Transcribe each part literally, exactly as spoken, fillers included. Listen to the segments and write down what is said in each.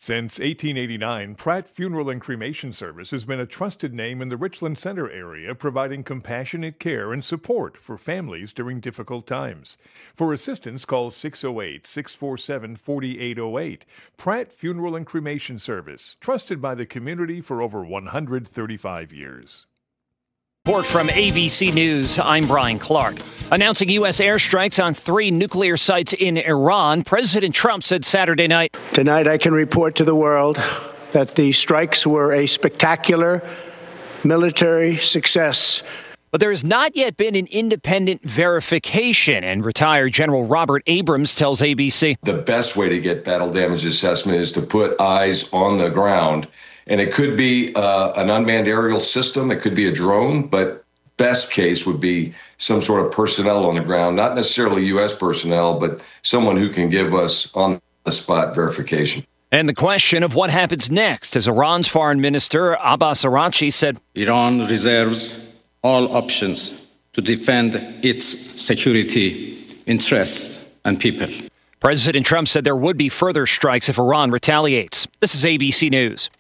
Since eighteen eighty-nine, Pratt Funeral and Cremation Service has been a trusted name in the Richland Center area, providing compassionate care and support for families during difficult times. For assistance, call six oh eight, six four seven, four eight oh eight. Pratt Funeral and Cremation Service, trusted by the community for over one hundred thirty-five years. Report from A B C News, I'm Brian Clark. Announcing U S airstrikes on three nuclear sites in Iran, President Trump said Saturday night, "Tonight I can report to the world that the strikes were a spectacular military success." But there has not yet been an independent verification, and retired General Robert Abrams tells A B C. The best way to get battle damage assessment is to put eyes on the ground. And it could be uh, an unmanned aerial system. It could be a drone. But best case would be some sort of personnel on the ground, not necessarily U S personnel, but someone who can give us on-the-spot verification. And the question of what happens next, as Iran's foreign minister Abbas Araghchi said, Iran reserves all options to defend its security, interests, and people. President Trump said there would be further strikes if Iran retaliates. This is A B C News.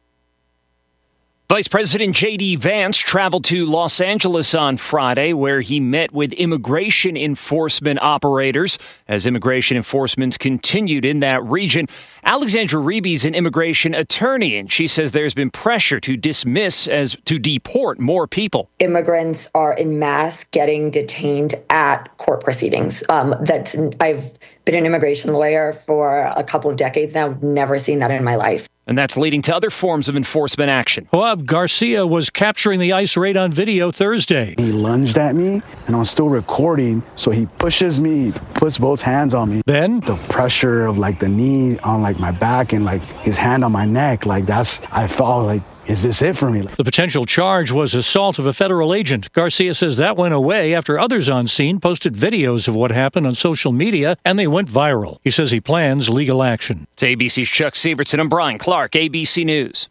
Vice President J D. Vance traveled to Los Angeles on Friday, where he met with immigration enforcement operators as immigration enforcement continued in that region. Alexandra Reeby is an immigration attorney, and she says there's been pressure to dismiss as to deport more people. Immigrants are en masse getting detained at court proceedings. Um, that I've been an immigration lawyer for a couple of decades now. I've never seen that in my life. And that's leading to other forms of enforcement action. Bob Garcia was capturing the ICE raid on video Thursday. He lunged at me, and I'm still recording, so he pushes me, puts both hands on me. Then? The pressure of, like, the knee on, like, my back and, like, his hand on my neck, like, that's, I felt like, is this it for me? The potential charge was assault of a federal agent. Garcia says that went away after others on scene posted videos of what happened on social media, and they went viral. He says he plans legal action. It's A B C's Chuck Sievertson and Brian Clark, A B C News.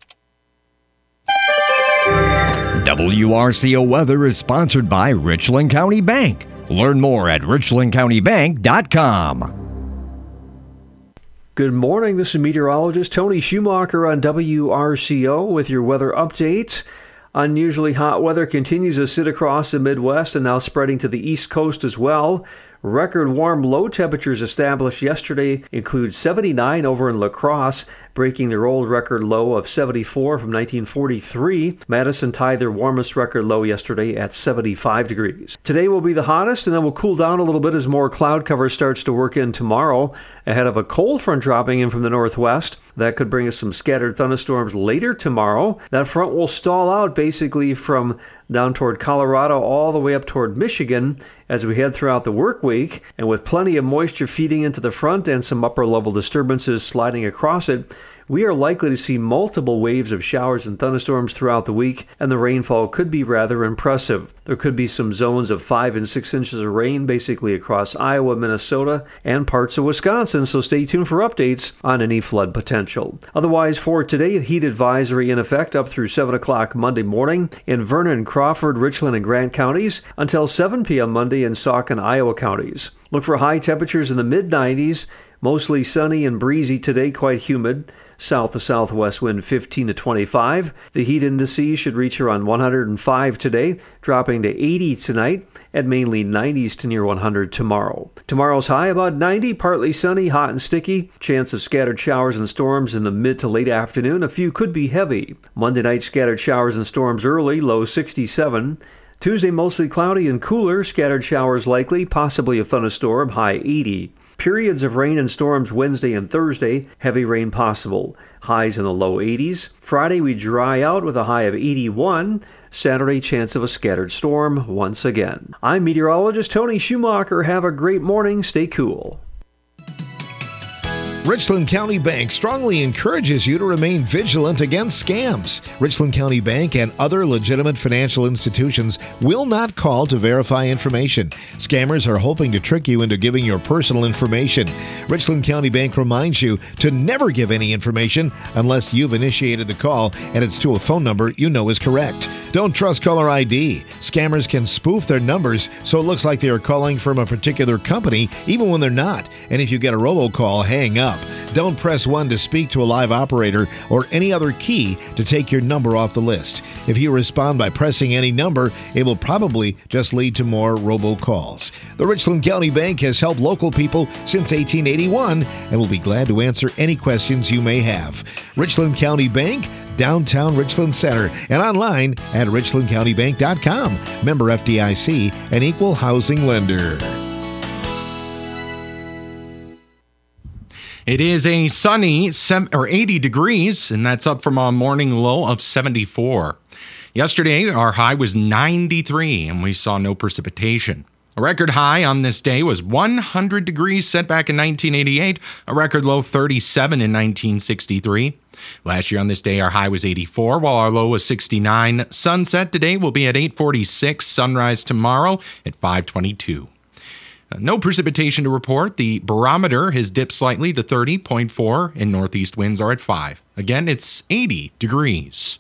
W R C O Weather is sponsored by Richland County Bank. Learn more at richland county bank dot com. Good morning, this is meteorologist Tony Schumacher on W R C O with your weather update. Unusually hot weather continues to sit across the Midwest and now spreading to the East Coast as well. Record warm low temperatures established yesterday include seventy-nine over in La Crosse, breaking their old record low of seventy-four from nineteen forty-three. Madison tied their warmest record low yesterday at seventy-five degrees. Today will be the hottest, and then we'll cool down a little bit as more cloud cover starts to work in tomorrow, ahead of a cold front dropping in from the northwest. That could bring us some scattered thunderstorms later tomorrow. That front will stall out basically from down toward Colorado all the way up toward Michigan as we head throughout the work week, and with plenty of moisture feeding into the front and some upper level disturbances sliding across it, we are likely to see multiple waves of showers and thunderstorms throughout the week, and the rainfall could be rather impressive. There could be some zones of five and six inches of rain basically across Iowa, Minnesota, and parts of Wisconsin, so stay tuned for updates on any flood potential. Otherwise, for today, a heat advisory in effect up through seven o'clock Monday morning in Vernon, Crawford, Richland, and Grant counties until seven p.m. Monday in Sauk and Iowa counties. Look for high temperatures in the mid nineties, mostly sunny and breezy today, quite humid. South to southwest wind fifteen to twenty-five. The heat indices should reach around one hundred five today, dropping to eighty tonight, and mainly nineties to near one hundred tomorrow. Tomorrow's high about ninety, partly sunny, hot and sticky. Chance of scattered showers and storms in the mid to late afternoon. A few could be heavy. Monday night scattered showers and storms early, low sixty-seven. Tuesday mostly cloudy and cooler, scattered showers likely, possibly a thunderstorm, high eighty. Periods of rain and storms Wednesday and Thursday, heavy rain possible. Highs in the low eighties. Friday we dry out with a high of eighty-one. Saturday chance of a scattered storm once again. I'm meteorologist Tony Schumacher. Have a great morning. Stay cool. Richland County Bank strongly encourages you to remain vigilant against scams. Richland County Bank and other legitimate financial institutions will not call to verify information. Scammers are hoping to trick you into giving your personal information. Richland County Bank reminds you to never give any information unless you've initiated the call and it's to a phone number you know is correct. Don't trust caller I D. Scammers can spoof their numbers so it looks like they are calling from a particular company even when they're not. And if you get a robocall, hang up. Don't press one to speak to a live operator or any other key to take your number off the list. If you respond by pressing any number, it will probably just lead to more robocalls. The Richland County Bank has helped local people since eighteen eighty-one and will be glad to answer any questions you may have. Richland County Bank, downtown Richland Center, and online at richland county bank dot com. Member F D I C, an equal housing lender. It is a sunny or eighty degrees, and that's up from a morning low of seventy-four. Yesterday, our high was ninety-three, and we saw no precipitation. A record high on this day was one hundred degrees set back in nineteen eighty-eight, a record low thirty-seven in nineteen sixty-three. Last year on this day, our high was eighty-four, while our low was sixty-nine. Sunset today will be at eight forty-six, sunrise tomorrow at five twenty-two. No precipitation to report. The barometer has dipped slightly to thirty point four, and northeast winds are at five. Again, it's eighty degrees.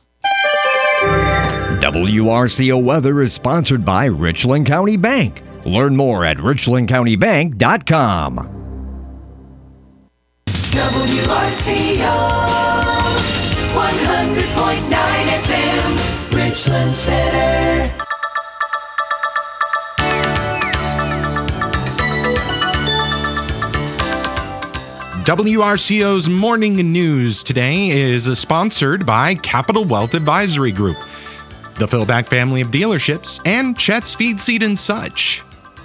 W R C O weather is sponsored by Richland County Bank. Learn more at richland county bank dot com. W R C O one hundred point nine F M, Richland Center. W R C O's morning news today is sponsored by Capital Wealth Advisory Group, the Philback family of dealerships, and Chet's Feed, Seed and Such.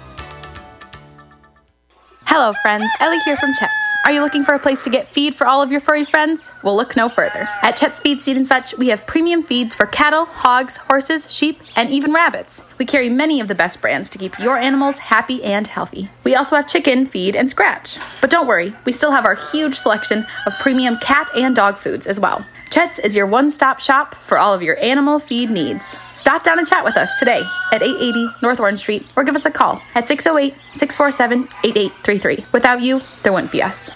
Hello friends, Ellie here from Chet's. Are you looking for a place to get feed for all of your furry friends? Well, look no further. At Chet's Feed, Seed and Such, we have premium feeds for cattle, hogs, horses, sheep, and even rabbits. We carry many of the best brands to keep your animals happy and healthy. We also have chicken, feed, and scratch. But don't worry, we still have our huge selection of premium cat and dog foods as well. Chet's is your one-stop shop for all of your animal feed needs. Stop down and chat with us today at eight eighty North Orange Street or give us a call at six oh eight, six four seven, eight eight three three. Without you, there wouldn't be us.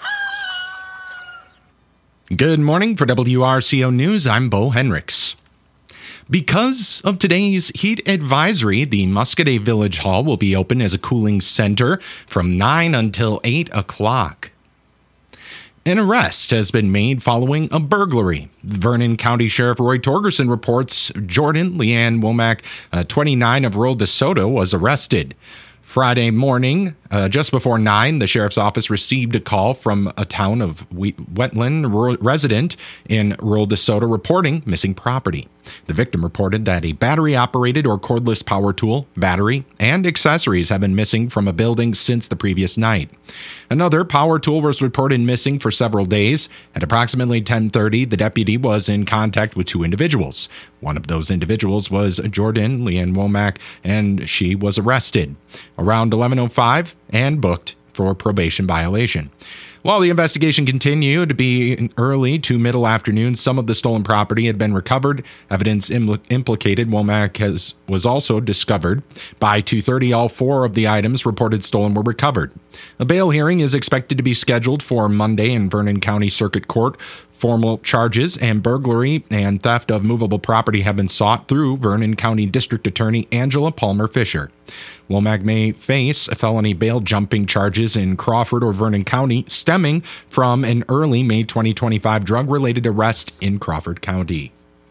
Good morning. For W R C O News, I'm Bo Henricks. Because of today's heat advisory, the Muscadet Village Hall will be open as a cooling center from nine until eight o'clock. An arrest has been made following a burglary. Vernon County Sheriff Roy Torgerson reports Jordan Leanne Womack, uh, twenty-nine, of rural DeSoto, was arrested. Friday morning, uh, just before nine, the sheriff's office received a call from a town of Wetland resident in rural DeSoto reporting missing property. The victim reported that a battery-operated or cordless power tool, battery, and accessories have been missing from a building since the previous night. Another power tool was reported missing for several days. At approximately ten thirty, the deputy was in contact with two individuals. One of those individuals was Jordan Leanne Womack, and she was arrested around eleven oh five and booked for probation violation. While the investigation continued to be early to middle afternoon, some of the stolen property had been recovered. Evidence impl- implicated Womack has, was also discovered. By two thirty, all four of the items reported stolen were recovered. A bail hearing is expected to be scheduled for Monday in Vernon County Circuit Court. Formal charges and burglary and theft of movable property have been sought through Vernon County District Attorney Angela Palmer Fisher. Womack may face felony bail jumping charges in Crawford or Vernon County stemming from an early May twenty twenty-five drug-related arrest in Crawford County.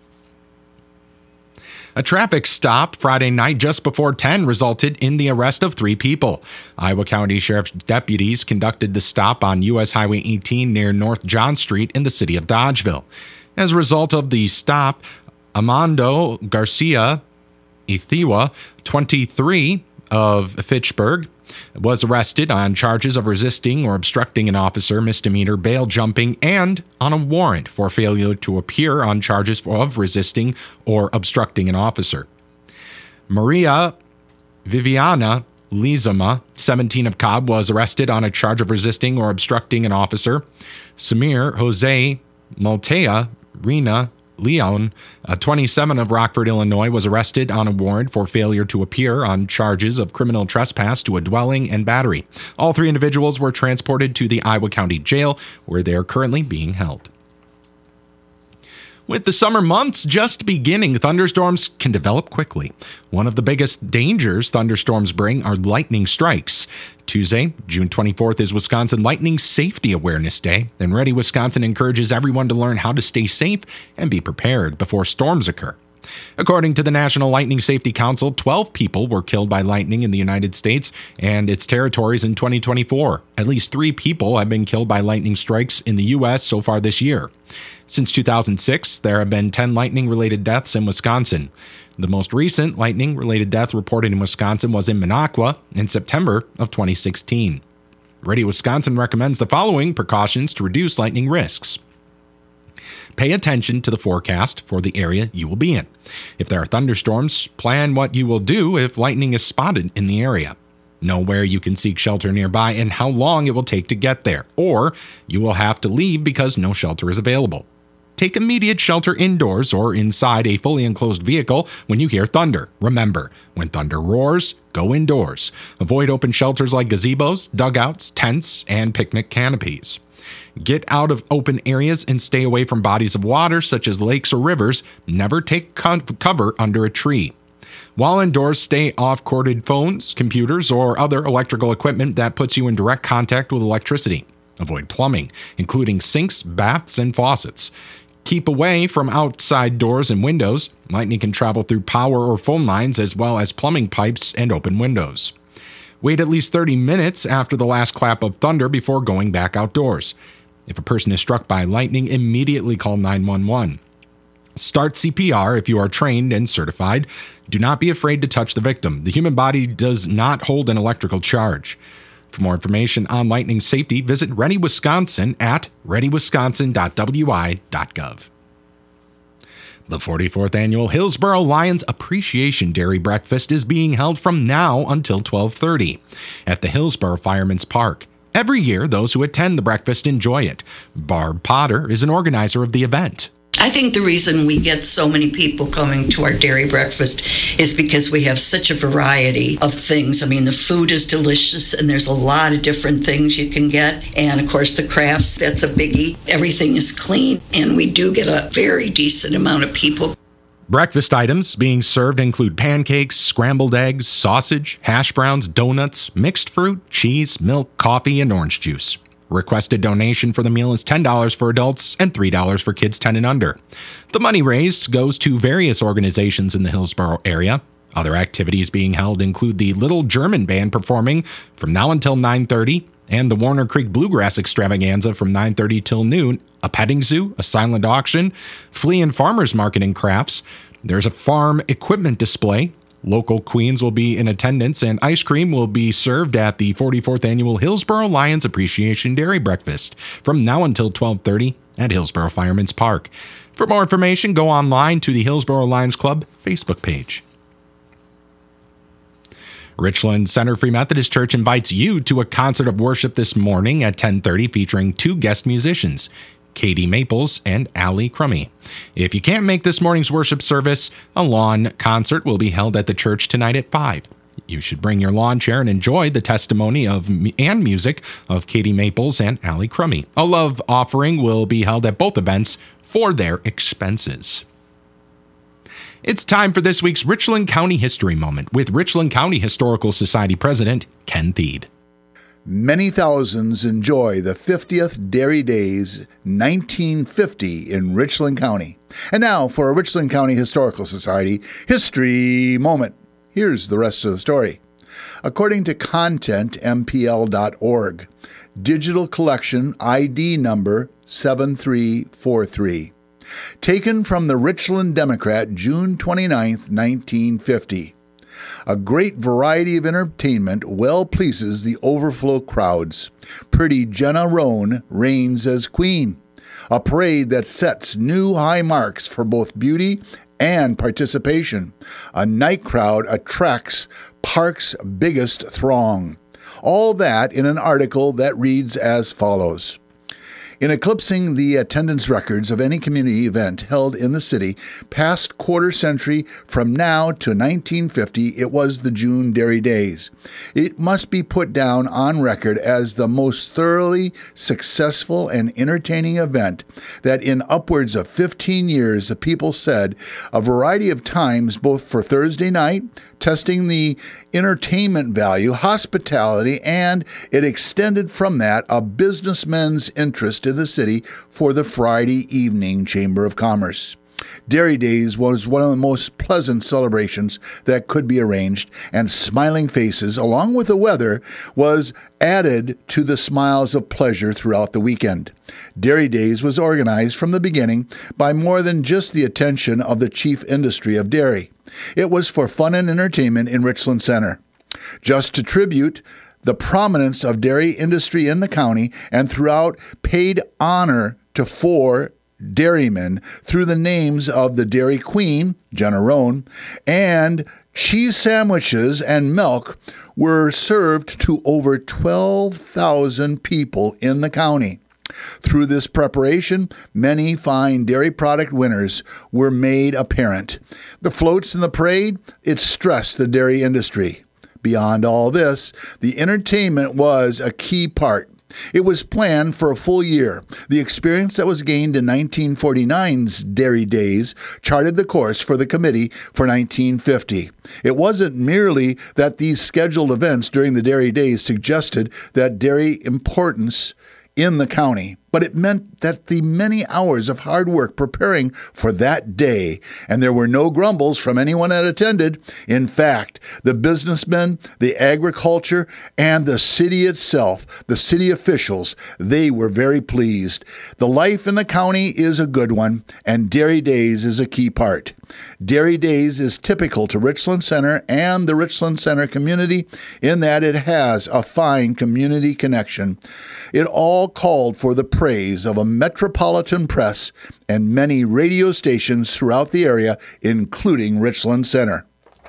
A traffic stop Friday night just before ten resulted in the arrest of three people. Iowa County Sheriff's deputies conducted the stop on U S Highway eighteen near North John Street in the city of Dodgeville. As a result of the stop, Amando Garcia Ithiwa, twenty-three, of Fitchburg, was arrested on charges of resisting or obstructing an officer, misdemeanor bail jumping, and on a warrant for failure to appear on charges of resisting or obstructing an officer. Maria Viviana Lizama, seventeen, of Cobb, was arrested on a charge of resisting or obstructing an officer. Samir Jose Maltea Rina Leon, uh, twenty-seven, of Rockford, Illinois, was arrested on a warrant for failure to appear on charges of criminal trespass to a dwelling and battery. All three individuals were transported to the Iowa County Jail, where they are currently being held. With the summer months just beginning, thunderstorms can develop quickly. One of the biggest dangers thunderstorms bring are lightning strikes. Tuesday, June twenty-fourth, is Wisconsin Lightning Safety Awareness Day, and Ready Wisconsin encourages everyone to learn how to stay safe and be prepared before storms occur. According to the National Lightning Safety Council, twelve people were killed by lightning in the United States and its territories in twenty twenty-four. At least three people have been killed by lightning strikes in the U S so far this year. Since two thousand six, there have been ten lightning-related deaths in Wisconsin. The most recent lightning-related death reported in Wisconsin was in Minocqua in September of twenty sixteen. Ready Wisconsin recommends the following precautions to reduce lightning risks. Pay attention to the forecast for the area you will be in. If there are thunderstorms, plan what you will do if lightning is spotted in the area. Know where you can seek shelter nearby and how long it will take to get there, or you will have to leave because no shelter is available. Take immediate shelter indoors or inside a fully enclosed vehicle when you hear thunder. Remember, when thunder roars, go indoors. Avoid open shelters like gazebos, dugouts, tents, and picnic canopies. Get out of open areas and stay away from bodies of water such as lakes or rivers. Never take co- cover under a tree. While indoors, stay off corded phones, computers, or other electrical equipment that puts you in direct contact with electricity. Avoid plumbing, including sinks, baths, and faucets. Keep away from outside doors and windows. Lightning can travel through power or phone lines as well as plumbing pipes and open windows. Wait at least thirty minutes after the last clap of thunder before going back outdoors. If a person is struck by lightning, immediately call nine one one. Start C P R if you are trained and certified. Do not be afraid to touch the victim. The human body does not hold an electrical charge. For more information on lightning safety, visit Ready Wisconsin at ready wisconsin dot w i dot gov. The forty-fourth Annual Hillsboro Lions Appreciation Dairy Breakfast is being held from now until twelve thirty at the Hillsboro Fireman's Park. Every year, those who attend the breakfast enjoy it. Barb Potter is an organizer of the event. I think the reason we get so many people coming to our dairy breakfast is because we have such a variety of things. I mean, the food is delicious and there's a lot of different things you can get. And of course, the crafts, that's a biggie. Everything is clean and we do get a very decent amount of people. Breakfast items being served include pancakes, scrambled eggs, sausage, hash browns, donuts, mixed fruit, cheese, milk, coffee, and orange juice. Requested donation for the meal is ten dollars for adults and three dollars for kids ten and under. The money raised goes to various organizations in the Hillsboro area. Other activities being held include the Little German Band performing from now until nine thirty, and the Warner Creek Bluegrass Extravaganza from nine thirty till noon, a petting zoo, a silent auction, flea and farmers market and crafts. There's a farm equipment display. Local queens will be in attendance, and ice cream will be served at the forty-fourth Annual Hillsboro Lions Appreciation Dairy Breakfast from now until twelve thirty at Hillsboro Fireman's Park. For more information, go online to the Hillsboro Lions Club Facebook page. Richland Center Free Methodist Church invites you to a concert of worship this morning at ten thirty featuring two guest musicians, Katie Maples and Allie Crummy. If you can't make this morning's worship service, a lawn concert will be held at the church tonight at five. You should bring your lawn chair and enjoy the testimony of and music of Katie Maples and Allie Crummy. A love offering will be held at both events for their expenses. It's time for this week's Richland County History Moment with Richland County Historical Society President Ken Thied. Many thousands enjoy the fiftieth Dairy Days nineteen fifty in Richland County. And now for a Richland County Historical Society History Moment. Here's the rest of the story. According to content m p l dot org, digital collection I D number seven three four three. Taken from the Richland Democrat, June twenty-ninth, nineteen fifty. A great variety of entertainment well pleases the overflow crowds. Pretty Jenna Roan reigns as queen. A parade that sets new high marks for both beauty and participation. A night crowd attracts Park's biggest throng. All that in an article that reads as follows. In eclipsing the attendance records of any community event held in the city past quarter century from now to nineteen fifty, it was the June Dairy Days. It must be put down on record as the most thoroughly successful and entertaining event that in upwards of fifteen years the people said a variety of times, both for Thursday night, testing the entertainment value, hospitality, and it extended from that a businessman's interest in the city for the Friday evening Chamber of Commerce. Dairy Days was one of the most pleasant celebrations that could be arranged, and smiling faces, along with the weather, was added to the smiles of pleasure throughout the weekend. Dairy Days was organized from the beginning by more than just the attention of the chief industry of dairy. It was for fun and entertainment in Richland Center. Just to tribute the prominence of dairy industry in the county and throughout paid honor to four dairymen through the names of the Dairy Queen, Jenna Roan, and cheese sandwiches and milk were served to over twelve thousand people in the county. Through this preparation, many fine dairy product winners were made apparent. The floats in the parade, it stressed the dairy industry. Beyond all this, the entertainment was a key part. It was planned for a full year. The experience that was gained in nineteen forty-nine's Dairy Days charted the course for the committee for nineteen fifty. It wasn't merely that these scheduled events during the Dairy Days suggested that dairy importance in the county, but it meant that the many hours of hard work preparing for that day, and there were no grumbles from anyone that attended. In fact, the businessmen, the agriculture, and the city itself, the city officials, they were very pleased. The life in the county is a good one, and Dairy Days is a key part. Dairy Days is typical to Richland Center and the Richland Center community in that it has a fine community connection. It all called for the praise of a metropolitan press and many radio stations throughout the area, including Richland Center.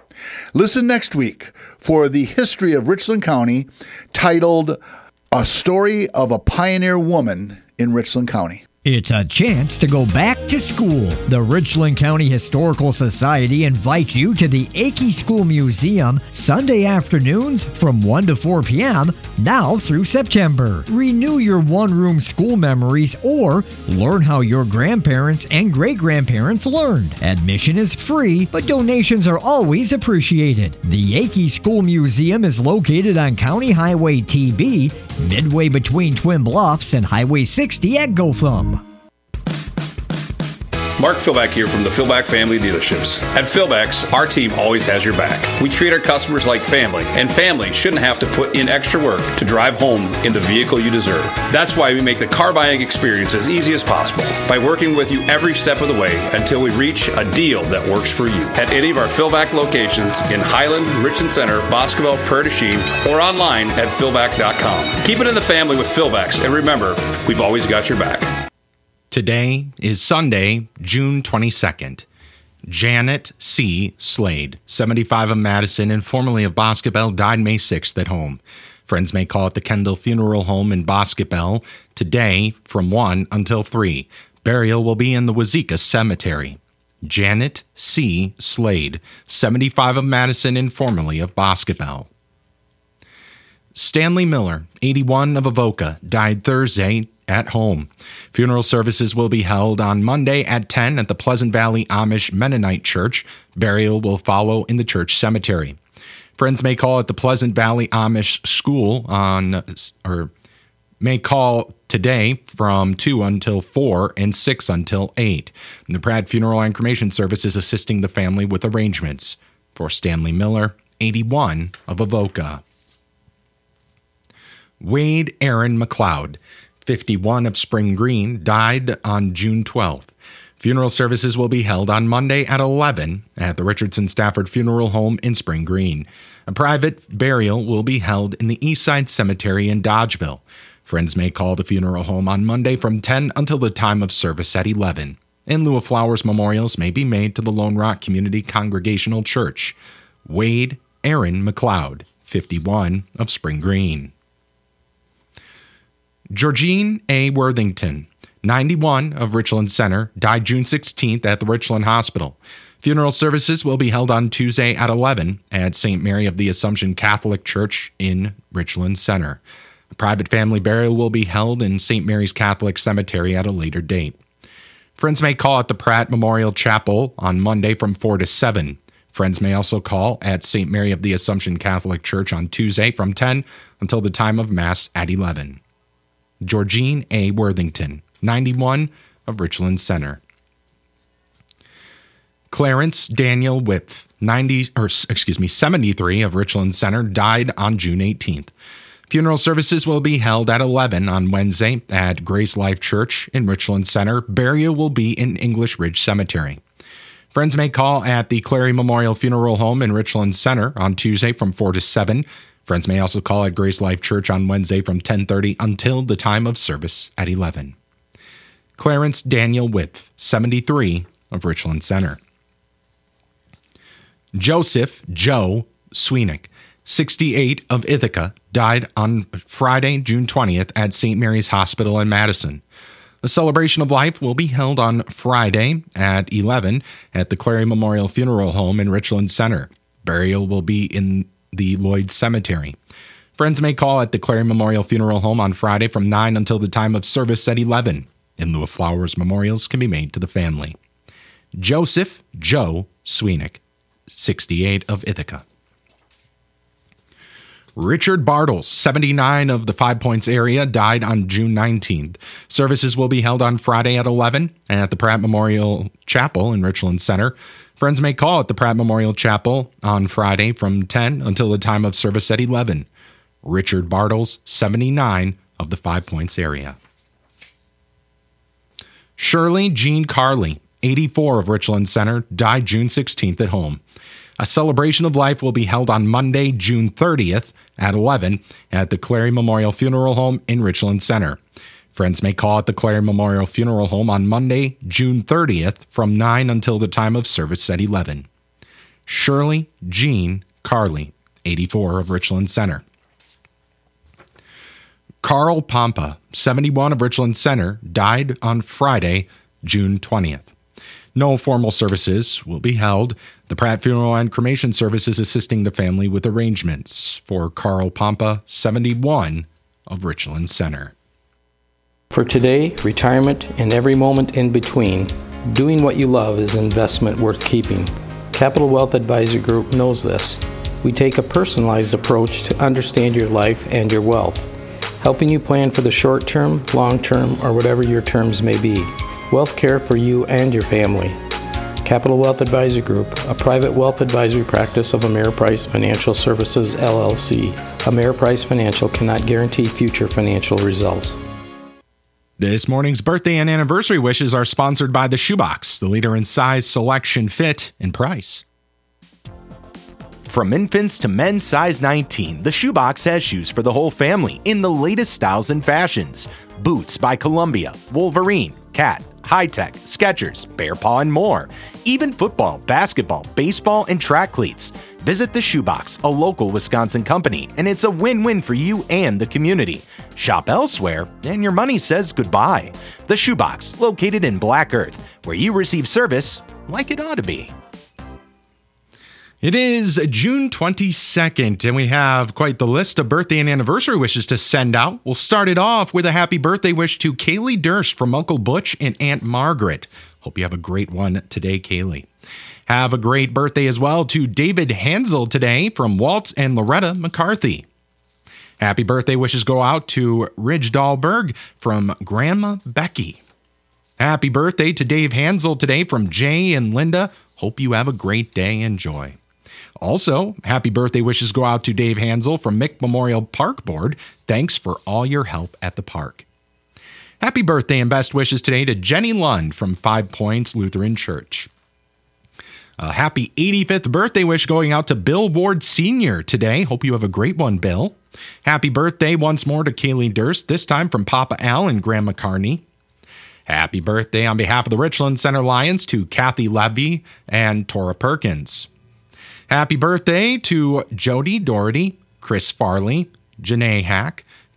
Listen next week for the history of Richland County, titled A Story of a Pioneer Woman in Richland County. It's a chance to go back to school. The Richland County Historical Society invites you to the Akey School Museum Sunday afternoons from one to four p.m. now through September. Renew your one-room school memories or learn how your grandparents and great-grandparents learned. Admission is free, but donations are always appreciated. The Akey School Museum is located on County Highway T B, midway between Twin Bluffs and Highway sixty at Gotham. Mark Philback here from the Philback Family Dealerships. At Philback's, our team always has your back. We treat our customers like family, and family shouldn't have to put in extra work to drive home in the vehicle you deserve. That's why we make the car buying experience as easy as possible by working with you every step of the way until we reach a deal that works for you. At any of our Philback locations in Highland, Richland Center, Boscobel, Prairie du Chien, or online at philback dot com. Keep it in the family with Philbacks, and remember, we've always got your back. Today is Sunday, June twenty-second. Janet C. Slade, seventy-five of Madison and formerly of Boscobel, died May sixth at home. Friends may call it the Kendall Funeral Home in Boscobel today from one until three. Burial will be in the Wazeeka Cemetery. Janet C. Slade, seventy-five of Madison and formerly of Boscobel. Stanley Miller, eighty-one of Avoca, died Thursday at home. Funeral services will be held on Monday at ten at the Pleasant Valley Amish Mennonite Church. Burial will follow in the church cemetery. Friends may call at the Pleasant Valley Amish School on, or may call today from two until four and six until eight. And the Pratt Funeral and Cremation Service is assisting the family with arrangements. For Stanley Miller, eighty-one of Avoca. Wade Aaron McLeod, fifty-one of Spring Green, died on June twelfth. Funeral services will be held on Monday at eleven at the Richardson Stafford Funeral Home in Spring Green. A private burial will be held in the Eastside Cemetery in Dodgeville. Friends may call the funeral home on Monday from ten until the time of service at eleven. In lieu of flowers, memorials may be made to the Lone Rock Community Congregational Church. Wade Aaron McLeod, fifty-one of Spring Green. Georgine A. Worthington, ninety-one, of Richland Center, died June sixteenth at the Richland Hospital. Funeral services will be held on Tuesday at eleven at Saint Mary of the Assumption Catholic Church in Richland Center. A private family burial will be held in Saint Mary's Catholic Cemetery at a later date. Friends may call at the Pratt Memorial Chapel on Monday from four to seven. Friends may also call at Saint Mary of the Assumption Catholic Church on Tuesday from ten until the time of Mass at eleven. Georgine A. Worthington, ninety-one, of Richland Center. Clarence Daniel Whipf, ninety or excuse me, seventy-three, of Richland Center, died on June eighteenth. Funeral services will be held at eleven on Wednesday at Grace Life Church in Richland Center. Burial will be in English Ridge Cemetery. Friends may call at the Clary Memorial Funeral Home in Richland Center on Tuesday from four to seven. Friends may also call at Grace Life Church on Wednesday from ten thirty until the time of service at eleven. Clarence Daniel Whipf, seventy-three, of Richland Center. Joseph Joe Sweeney, sixty-eight, of Ithaca, died on Friday, June twentieth at Saint Mary's Hospital in Madison. The celebration of life will be held on Friday at eleven at the Clary Memorial Funeral Home in Richland Center. Burial will be in the Lloyd Cemetery. Friends may call at the Clary Memorial Funeral Home on Friday from nine until the time of service at eleven. In lieu of flowers, memorials can be made to the family. Joseph Joe Sweeney, sixty-eight, of Ithaca. Richard Bartles, seventy-nine, of the Five Points area, died on June nineteenth. Services will be held on Friday at eleven at the Pratt Memorial Chapel in Richland Center. Friends may call at the Pratt Memorial Chapel on Friday from ten until the time of service at eleven. Richard Bartles, seventy-nine, of the Five Points area. Shirley Jean Carley, eighty-four, of Richland Center, died June sixteenth at home. A celebration of life will be held on Monday, June thirtieth at eleven at the Clary Memorial Funeral Home in Richland Center. Friends may call at the Clary Memorial Funeral Home on Monday, June thirtieth from nine until the time of service at eleven. Shirley Jean Carley, eighty-four, of Richland Center. Carl Pompa, seventy-one, of Richland Center, died on Friday, June twentieth. No formal services will be held. The Pratt Funeral and Cremation Service is assisting the family with arrangements. For Carl Pompa, seventy-one, of Richland Center. For today, retirement, and every moment in between, doing what you love is an investment worth keeping. Capital Wealth Advisory Group knows this. We take a personalized approach to understand your life and your wealth, helping you plan for the short term, long term, or whatever your terms may be. Wealth care for you and your family. Capital Wealth Advisory Group, a private wealth advisory practice of Ameriprise Financial Services, L L C. Ameriprise Financial cannot guarantee future financial results. This morning's birthday and anniversary wishes are sponsored by the Shoebox, the leader in size, selection, fit, and price. From infants to men's size nineteen, the Shoebox has shoes for the whole family in the latest styles and fashions. Boots by Columbia, Wolverine, Cat, High Tech, Skechers, Bear Paw, and more. Even football, basketball, baseball, and track cleats. Visit the Shoebox, a local Wisconsin company, and it's a win-win for you and the community. Shop elsewhere, and your money says goodbye. The Shoebox, located in Black Earth, where you receive service like it ought to be. It is June twenty-second, and we have quite the list of birthday and anniversary wishes to send out. We'll start it off with a happy birthday wish to Kaylee Durst from Uncle Butch and Aunt Margaret. Hope you have a great one today, Kaylee. Have a great birthday as well to David Hansel today from Walt and Loretta McCarthy. Happy birthday wishes go out to Ridge Dahlberg from Grandma Becky. Happy birthday to Dave Hansel today from Jay and Linda. Hope you have a great day and joy. Also, happy birthday wishes go out to Dave Hansel from Mick Memorial Park Board. Thanks for all your help at the park. Happy birthday and best wishes today to Jenny Lund from Five Points Lutheran Church. A happy eighty-fifth birthday wish going out to Bill Ward Senior today. Hope you have a great one, Bill. Happy birthday once more to Kaylee Durst, this time from Papa Al and Grandma Carney. Happy birthday on behalf of the Richland Center Lions to Kathy Levy and Tora Perkins. Happy birthday to Jody Doherty, Chris Farley, Janae Hack,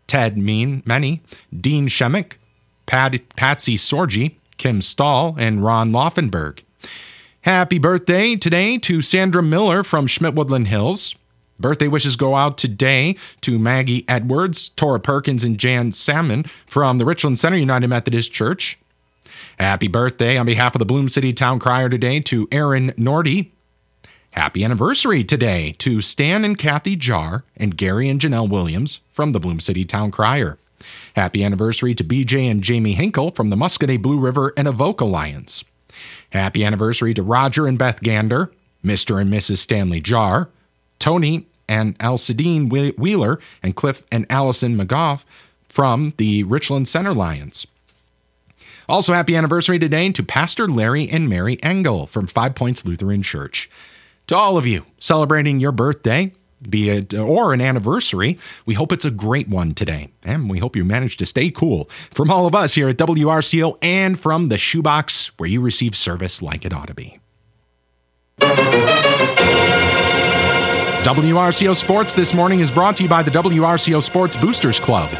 Ted Mean, Menny, Dean Shemick, Pat, Patsy Sorgi, Kim Stahl, and Ron Laufenberg. Happy birthday today to Sandra Miller from Schmidt-Woodland Hills. Birthday wishes go out today to Maggie Edwards, Tora Perkins, and Jan Salmon from the Richland Center United Methodist Church. Happy birthday on behalf of the Bloom City Town Crier today to Aaron Nordy. Happy anniversary today to Stan and Kathy Jar and Gary and Janelle Williams from the Bloom City Town Crier. Happy anniversary to B J and Jamie Hinkle from the Muscadet Blue River and Evoke Alliance. Happy anniversary to Roger and Beth Gander, Mister and Missus Stanley Jar, Tony and Alcidine Wheeler, and Cliff and Allison McGough from the Richland Center Lions. Also, happy anniversary today to Pastor Larry and Mary Engel from Five Points Lutheran Church. To all of you celebrating your birthday, be it or an anniversary, we hope it's a great one today, and we hope you manage to stay cool. From all of us here at W R C O and from the Shoebox, where you receive service like it ought to be. W R C O Sports this morning is brought to you by the W R C O Sports Boosters Club.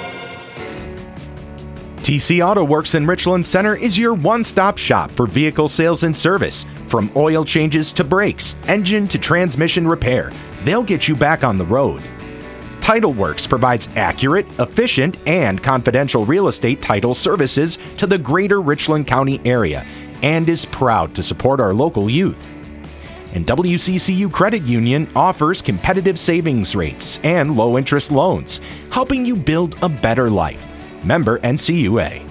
T C Auto Works in Richland Center is your one-stop shop for vehicle sales and service. From oil changes to brakes, engine to transmission repair, they'll get you back on the road. Title Works provides accurate, efficient, and confidential real estate title services to the greater Richland County area and is proud to support our local youth. And W C C U Credit Union offers competitive savings rates and low-interest loans, helping you build a better life. Member N C U A.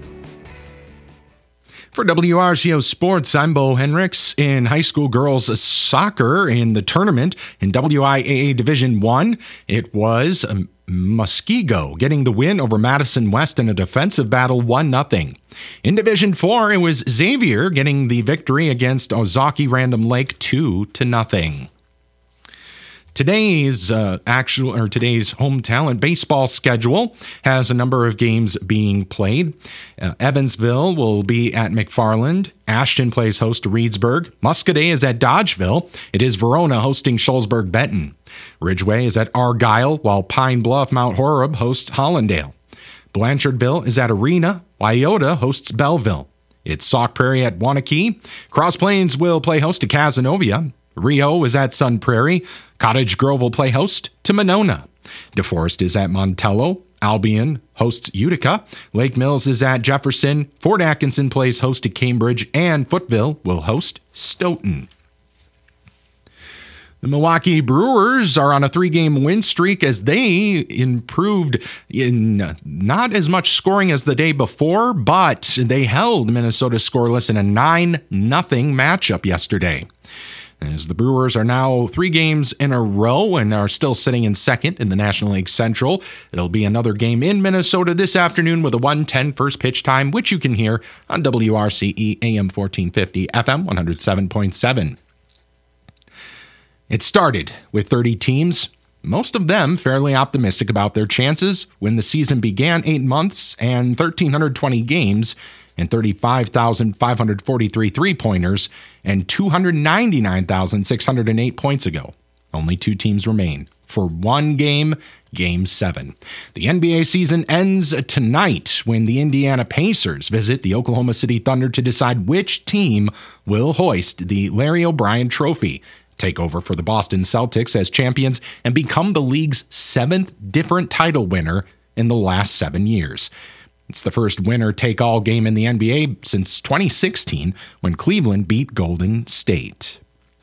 For W R C O Sports, I'm Bo Henricks. In high school girls soccer in the tournament in W I A A Division One, it was Muskego getting the win over Madison West in a defensive battle, one nothing. In Division Four, it was Xavier getting the victory against Ozaki Random Lake, two to nothing. Today's uh, actual or today's home talent baseball schedule has a number of games being played. Uh, Evansville will be at McFarland. Ashton plays host to Reedsburg. Muscadet is at Dodgeville. It is Verona hosting Shullsburg Benton. Ridgeway is at Argyle, while Pine Bluff Mount Horeb hosts Hollandale. Blanchardville is at Arena. Wyoda hosts Belleville. It's Sauk Prairie at Wanakee. Cross Plains will play host to Cazenovia. Rio is at Sun Prairie. Cottage Grove will play host to Monona. DeForest is at Montello. Albion hosts Utica. Lake Mills is at Jefferson. Fort Atkinson plays host to Cambridge. And Footville will host Stoughton. The Milwaukee Brewers are on a three-game win streak as they improved in not as much scoring as the day before, but they held Minnesota scoreless in a nine nothing matchup yesterday. As the Brewers are now three games in a row and are still sitting in second in the National League Central. It'll be another game in Minnesota this afternoon with a one ten first pitch time, which you can hear on W R C E A M fourteen fifty, F M one oh seven point seven. It started with thirty teams, most of them fairly optimistic about their chances when the season began, eight months and one thousand three hundred twenty games and thirty-five thousand five hundred forty-three three-pointers and two hundred ninety-nine thousand six hundred eight points ago. Only two teams remain for one game, Game seven. The N B A season ends tonight when the Indiana Pacers visit the Oklahoma City Thunder to decide which team will hoist the Larry O'Brien Trophy, take over for the Boston Celtics as champions, and become the league's seventh different title winner in the last seven years. It's the first winner-take-all game in the N B A since twenty sixteen, when Cleveland beat Golden State.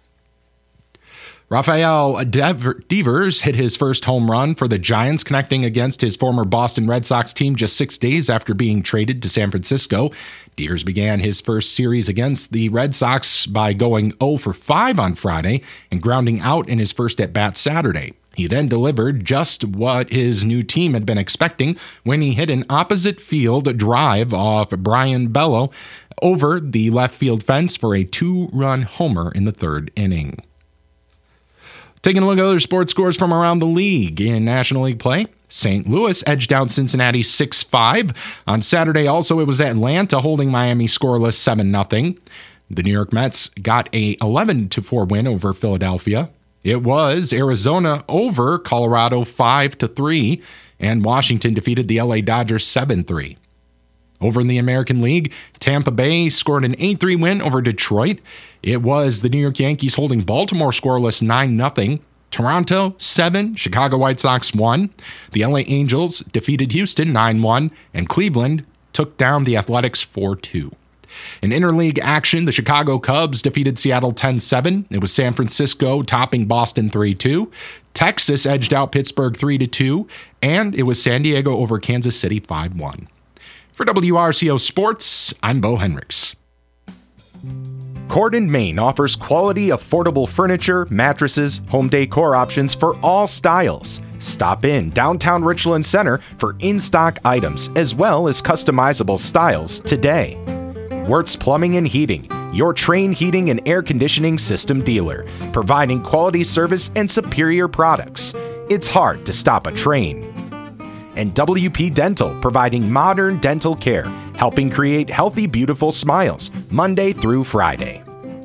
Rafael Devers hit his first home run for the Giants, connecting against his former Boston Red Sox team just six days after being traded to San Francisco. Devers began his first series against the Red Sox by going oh for five on Friday and grounding out in his first at-bat Saturday. He then delivered just what his new team had been expecting when he hit an opposite field drive off Brian Bello over the left field fence for a two-run homer in the third inning. Taking a look at other sports scores from around the league. In National League play, Saint Louis edged out Cincinnati six five. On Saturday, also, it was Atlanta holding Miami scoreless seven nothing. The New York Mets got a eleven to four win over Philadelphia. It was Arizona over Colorado five to three. and Washington defeated the L A Dodgers seven three. Over in the American League, Tampa Bay scored an eight three win over Detroit. It was the New York Yankees holding Baltimore scoreless nine nothing. Toronto, seven. Chicago White Sox, one. The L A Angels defeated Houston, nine one. And Cleveland took down the Athletics, four two. In interleague action, the Chicago Cubs defeated Seattle ten seven. It was San Francisco topping Boston three two. Texas edged out Pittsburgh three to two. And it was San Diego over Kansas City five one. For W R C O Sports, I'm Bo Henricks. Corden, Maine offers quality, affordable furniture, mattresses, home decor options for all styles. Stop in downtown Richland Center for in-stock items as well as customizable styles today. Wirtz Plumbing and Heating, your Trane heating and air conditioning system dealer, providing quality service and superior products. It's hard to stop a Trane. And W P Dental, providing modern dental care, helping create healthy, beautiful smiles, Monday through Friday.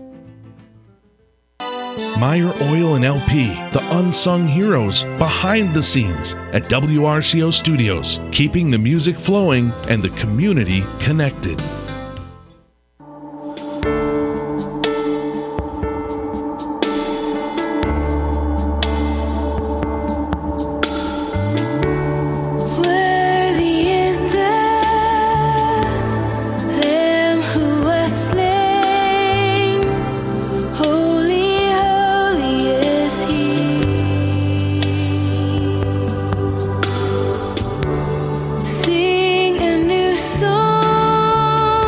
Meyer Oil and L P, the unsung heroes behind the scenes at W R C O Studios, keeping the music flowing and the community connected. Sing a new song.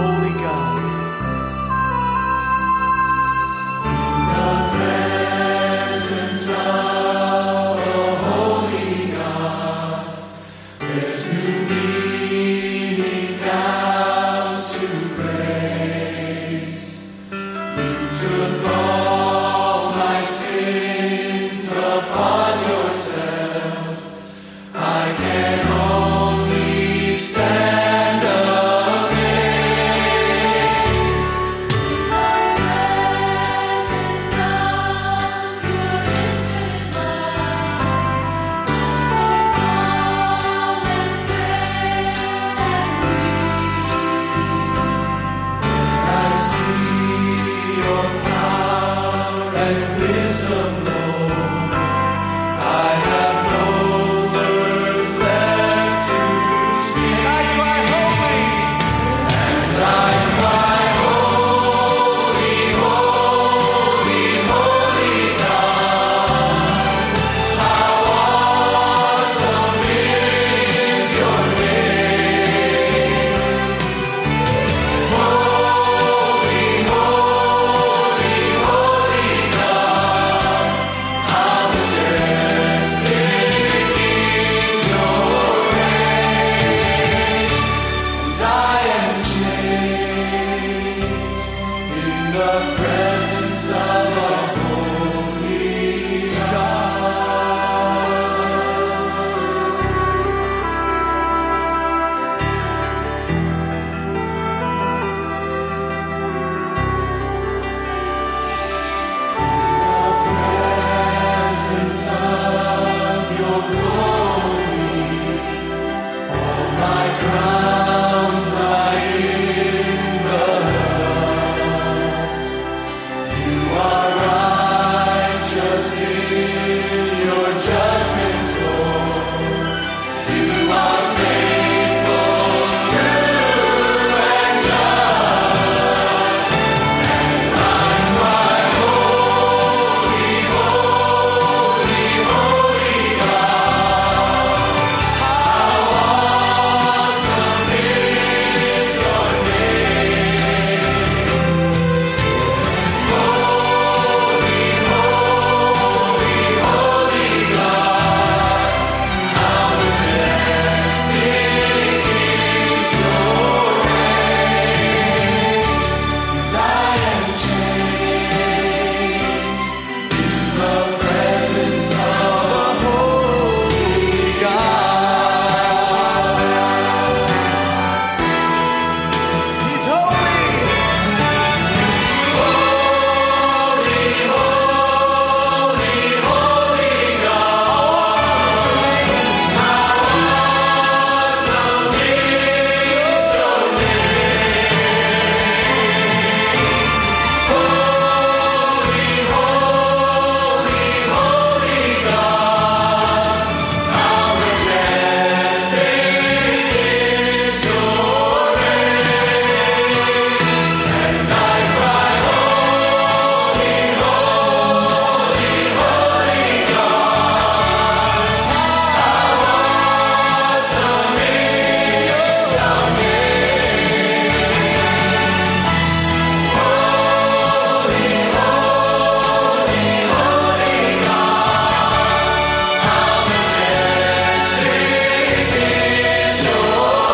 holy God. Presence of a holy God, there's new meaning now to grace. You took all my sins upon yourself. I can only stand amazed. Presence of your infinite love, so small and frail and weak. When I see your power and wisdom, Lord, I have no words left to speak. And I cry, holy, and I cry, holy, holy, holy God. How awesome is your name. Holy, holy, holy God. How majestic is your reign. And I am changed in the presence of a holy God. Presence of your glory, all my crowns lie in the dust. You are righteous in your judgments, Lord. You are faithful, true, and just. And I cry, holy, holy, holy God. How awesome is your name. Holy, holy, holy God. How majestic is your reign. And I am changed in the presence of a holy God. He's holy. Holy, holy, holy God. How awesome is your name. Holy, holy, holy God. How majestic is your reign. And I cry, holy, holy, holy God. How awesome is your name. Holy, holy, holy God. How majestic is your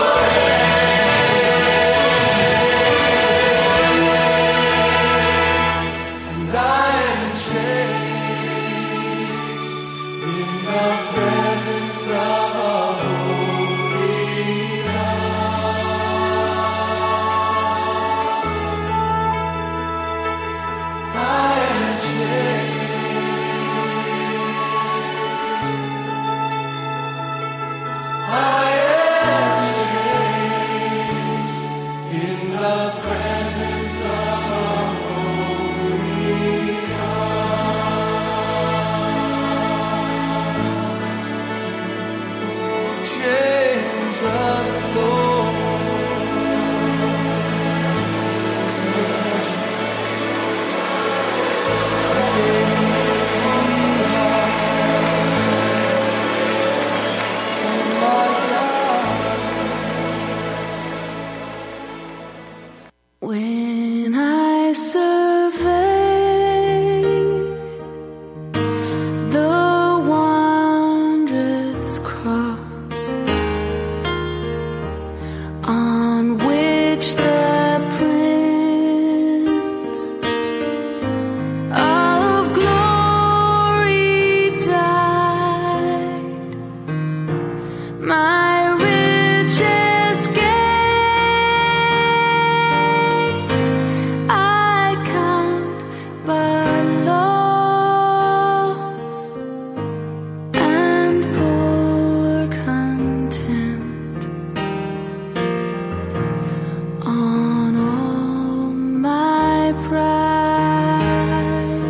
And I am changed in the presence of a holy God. I am changed. I am changed in the presence of a holy God. Change us, Lord. In the presence. my richest gain. I count but loss and poor content on all my pride.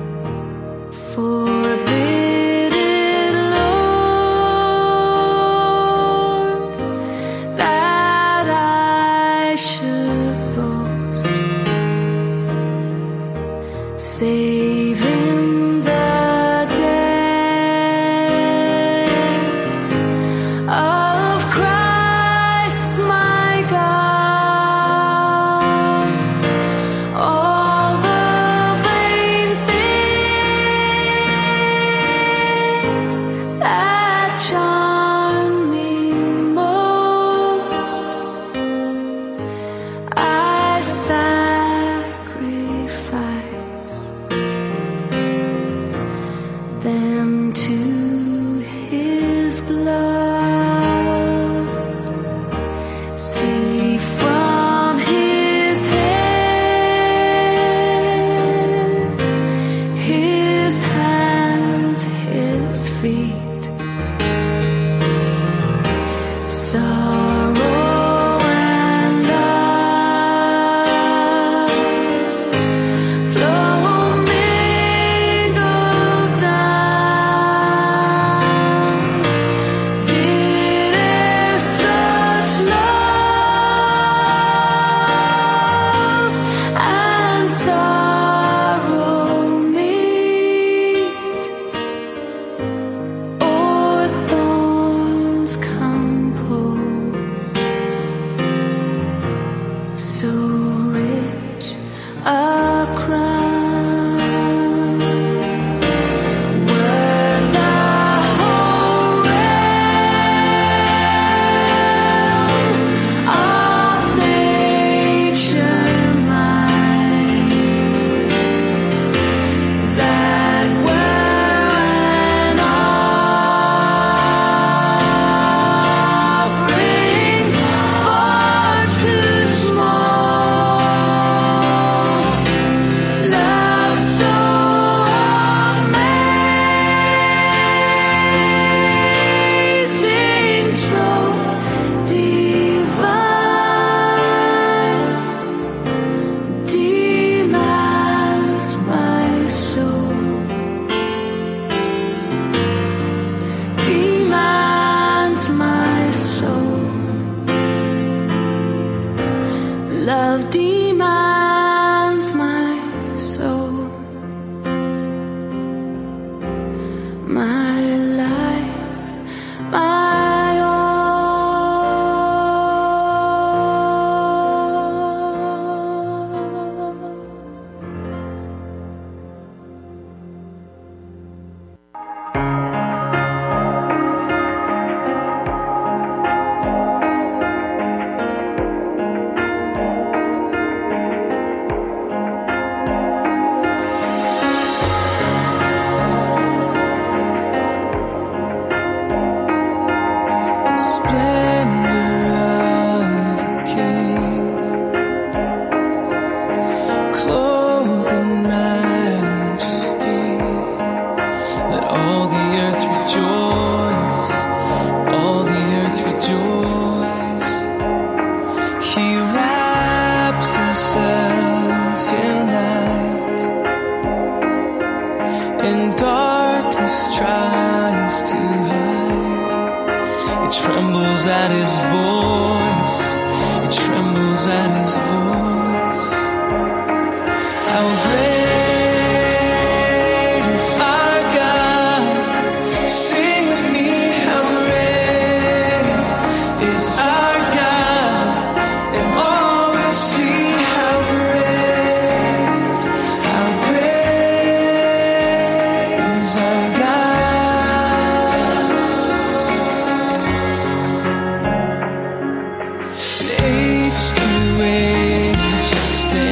Forbidden Lord, that I should boast, saving the death of Christ my God. All the vain things that charm me most, I sacrifice them to His blood. See from His head, His hands, His feet, sorrow and love flow mingled down. Did e'er such love and sorrow meet, or thorns compose so rich a crown? Were the whole realm of nature mine, that were an offering far too small. Love so amazing, so divine, demands my soul, demands my soul. Love demands my soul, my life, my all. Splendor of the King, clothed in majesty, let all the earth rejoice, all the earth rejoice. He wraps Himself in light, and darkness tries to hide. It trembles at His voice, it trembles at His voice. How great is our God? Sing with me, how great is our God, and all will see how great, how great is our God. Age to age, just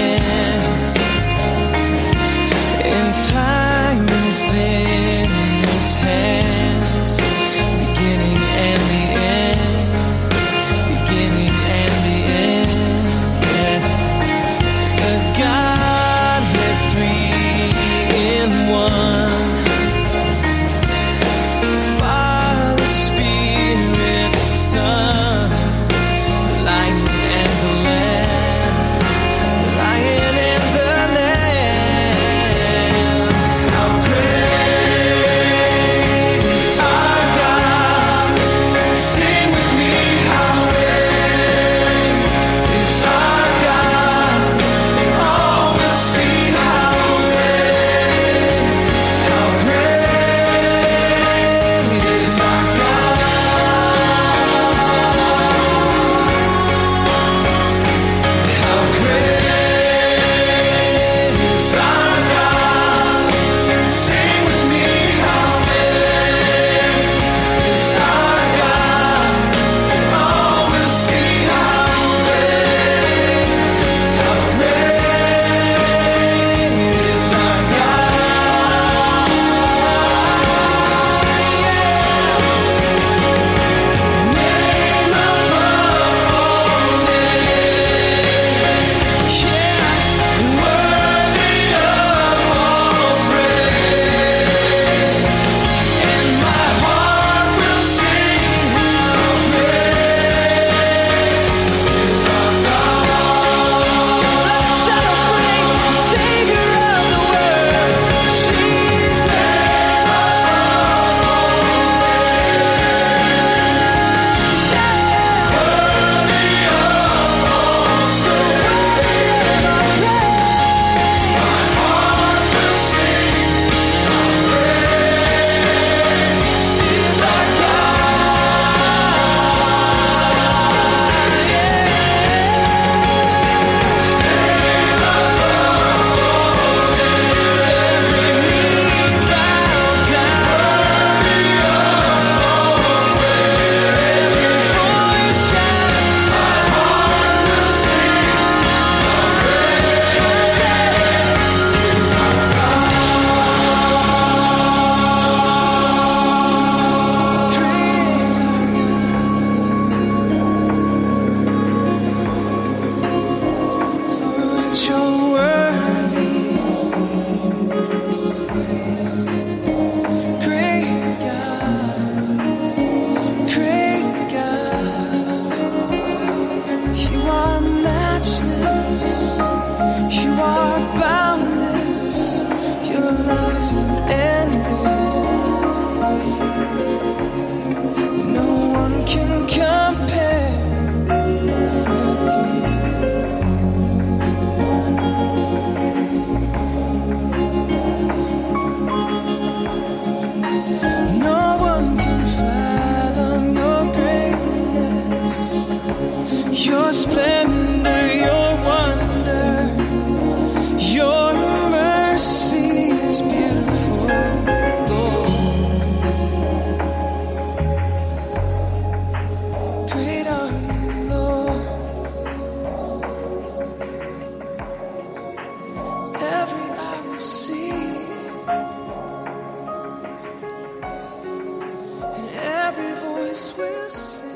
voice will sing.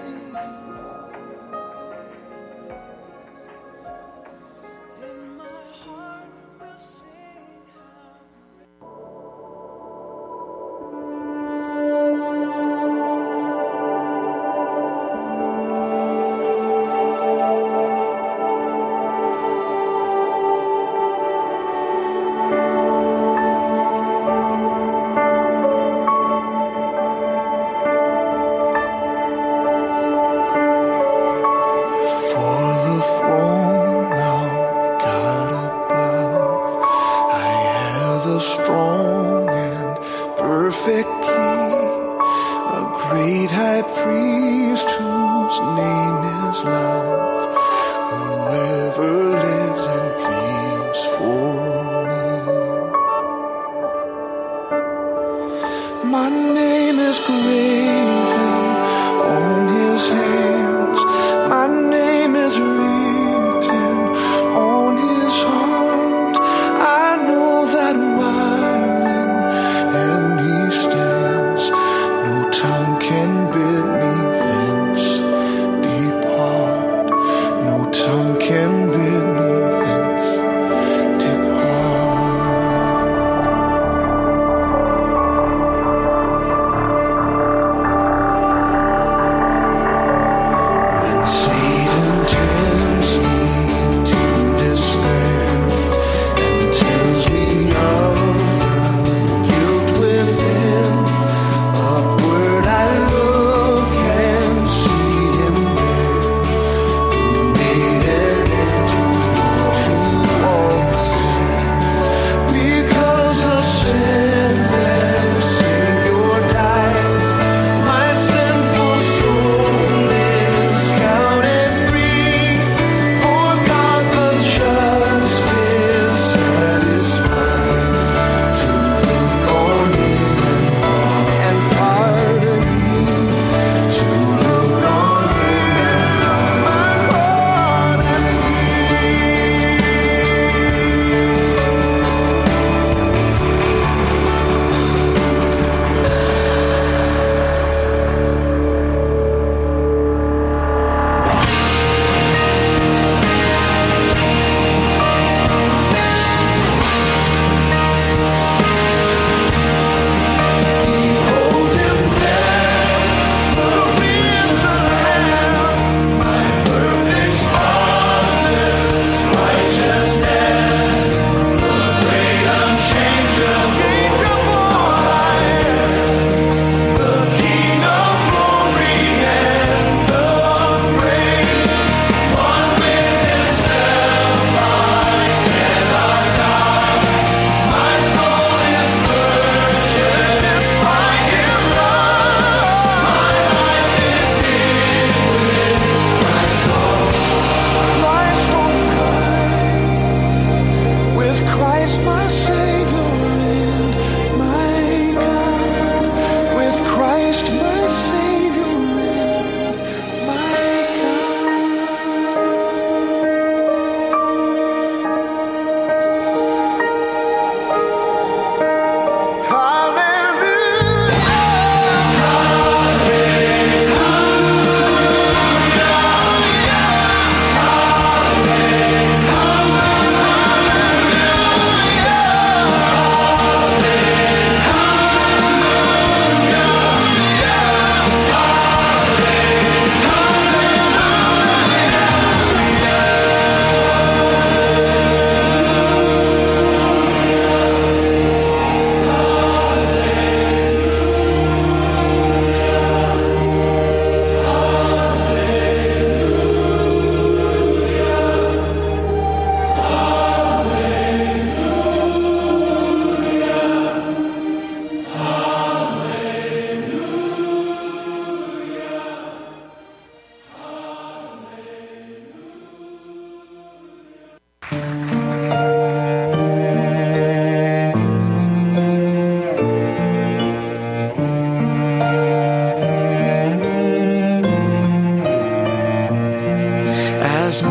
As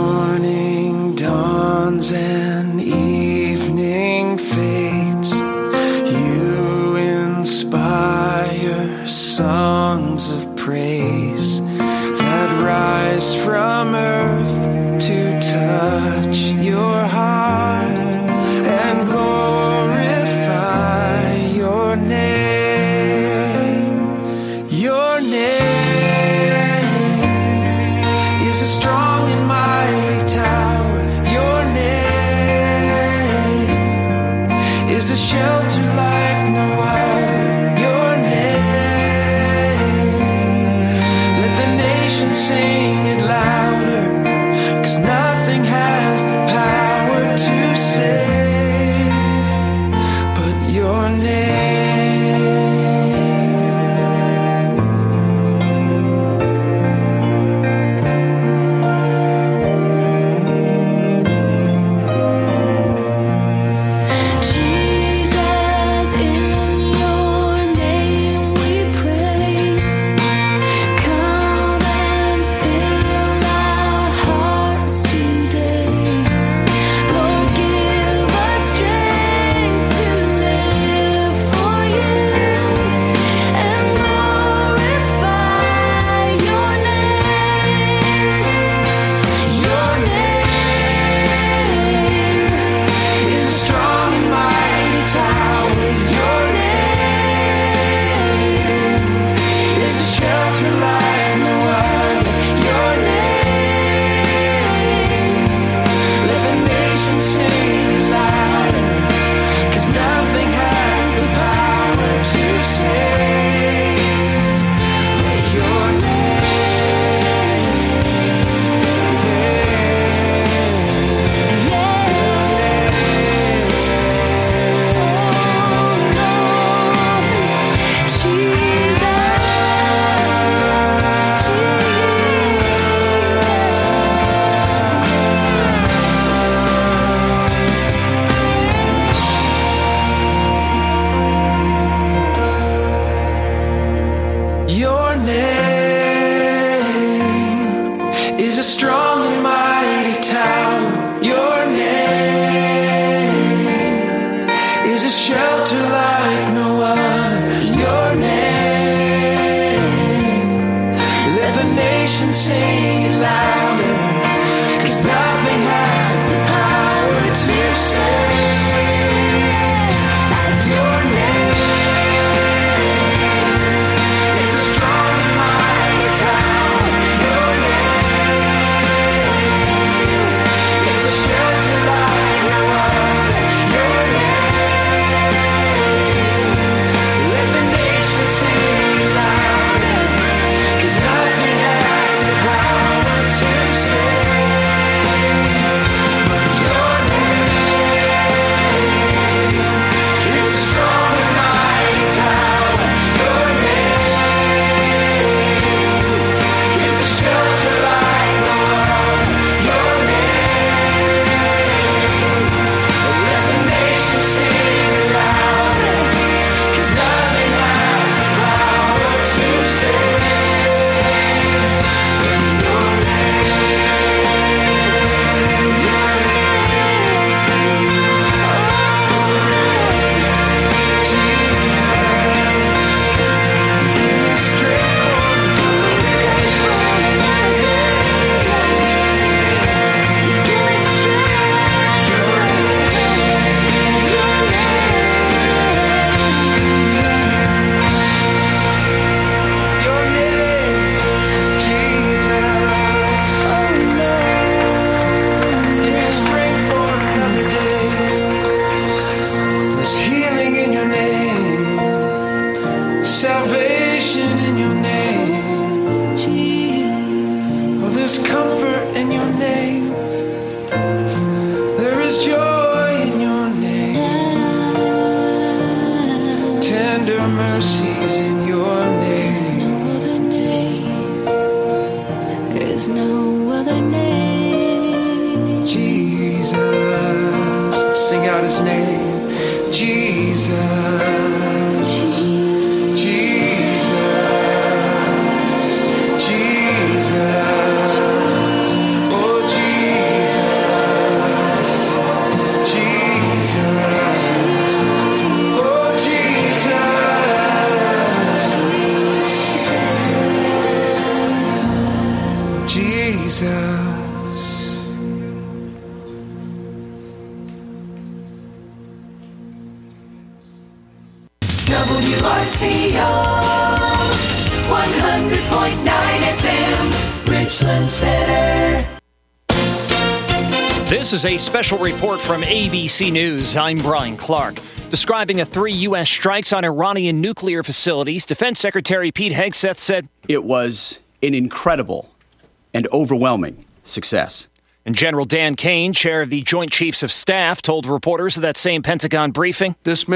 morning dawns and evening fades, you inspire songs of praise. rays that rise from earth to touch your heart and glorify your name. Your name is a strong and mighty tower. Your name is a shelter like no other. Your name, let the nation sing it louder, 'cause nothing has the power to save but your name. Jesus, in your name we pray. Come and fill our hearts today. Lord, give us strength to live for you and glorify your name. Your name is a strong and mighty tower. Your name is a shelter like no other. Your name, let the nation sing it louder, 'cause nothing has the power to save but your Your name is a strong and mighty tower. Your name is a shelter like no other. Your name, let the nation sing it louder, 'cause nothing has the power to save like your name. Is a strong and mighty tower. Your name is a shelter like no other. Your name, let the nation sing it louder, 'cause nothing has the power to save but your name. Is a strong and mighty tower. Your name is a shelter like no other. Your name, let the nation sing it louder, 'cause nothing has the power to save but your There's healing in your name, salvation in your name. Oh, there's comfort in your name. There is joy in your name. Tender mercies in your name. There is no other name. Jesus, let's sing out his name. Jesus. Jesus. Jesus. Oh, Jesus. Jesus. Oh, Jesus. C O, one hundred point nine F M, Richland Center. This is a special report from A B C News. I'm Brian Clark. Describing the three U S strikes on Iranian nuclear facilities, Defense Secretary Pete Hegseth said, "It was an incredible and overwhelming success." And General Dan Kane, chair of the Joint Chiefs of Staff, told reporters at that same Pentagon briefing, This